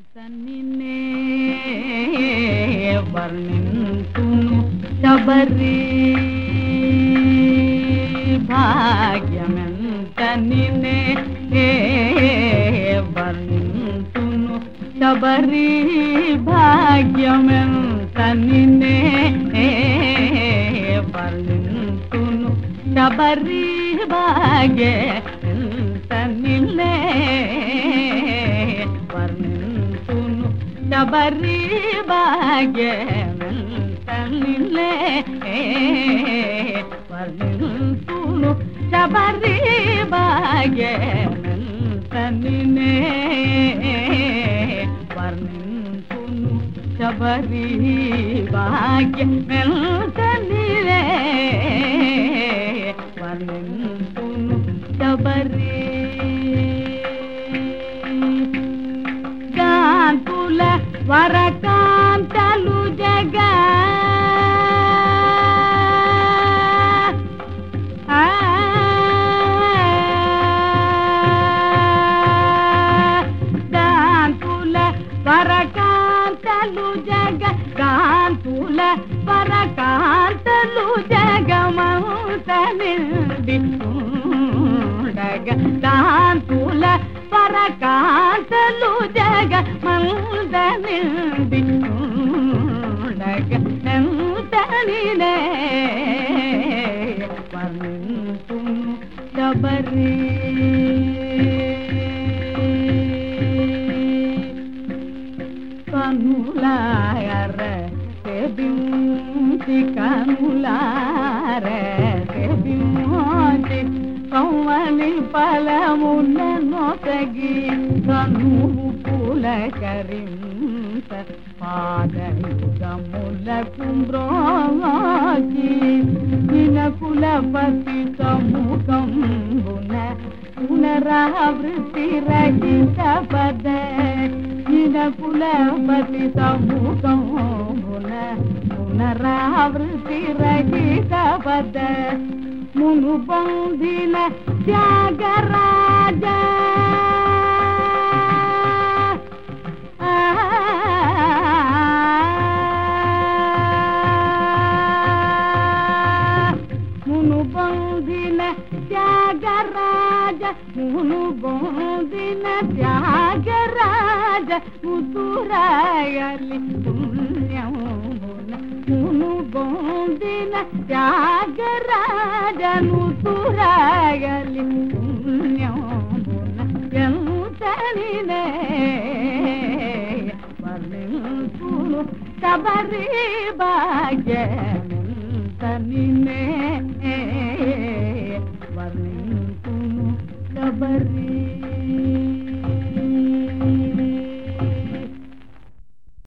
తన్నినే వర్ణింతును శబరి భాగ్యమెంతనినే వర్ణింతును శబరి భాగ్యమెంతనినే వర్ణింతును శబరి భాగ్యమెంతనినే శబరి భాగ్యమెంతనినే వర్ణింతును శబరి భాగ్యమెంతనినే వర్ణింతును శబరి భాగ్యమెంతనినే వర్ణింతును శబరి కాంతుల వరకాంతలు జగా కాంతుల వరకాంతలు జగ కాంతుల వరకాంతలు జగమంత నిండిగా కాంతుల వరకాంతలు జగమంత నిండిగా ఎంతనినే వర్ణింతును శబరి కనులార సెబించి కనులార సెబించి కౌమని ఫలమున నొసగి కనువు పులకరింత పాదయుగములకు మ్రోగి వినకులపతి సముఖంబున పునరావృత్తి రహిత పద వినకులపతి సముఖంబున పునరావృత్తి రహిత పద మును బంధిన త్యాగరాజ మును బంధిన త్యాగరాజ మును బంధిన త్యాగరాజ ముతురాయలి పుణ్యమున మును బంధిన త్యాగరాజను తురాయలి పుణ్యమున ఎంతనినే వర్ణింతును శబరి భాగ్యమెంతనినే